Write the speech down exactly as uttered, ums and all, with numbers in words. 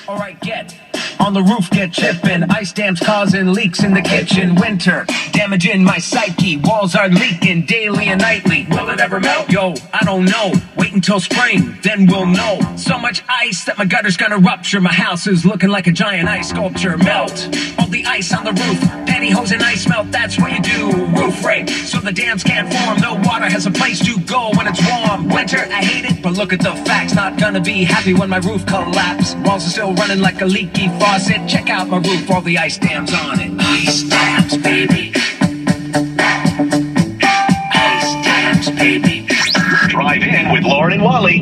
Alright, get on the roof, get chipping. Ice dams causing leaks in the kitchen. Winter, damaging my psyche. Walls are leaking daily and nightly. Will it ever melt? Yo, I don't know. Wait until spring, then we'll know. So much ice that my gutter's gonna rupture. My house is looking like a giant ice sculpture. Melt all the ice on the roof. Pantyhose and ice melt, that's what you do. Roof rape, so the dams can't form. No water has a place to go when it's warm. Winter, I hate it, but look at the facts. Not gonna be happy when my roof collapses. Walls are still running like a leaky faucet. Check out my roof, all the ice dams on it. Ice dams, baby. Ice dams, baby. Drive in with Lauren and Wally.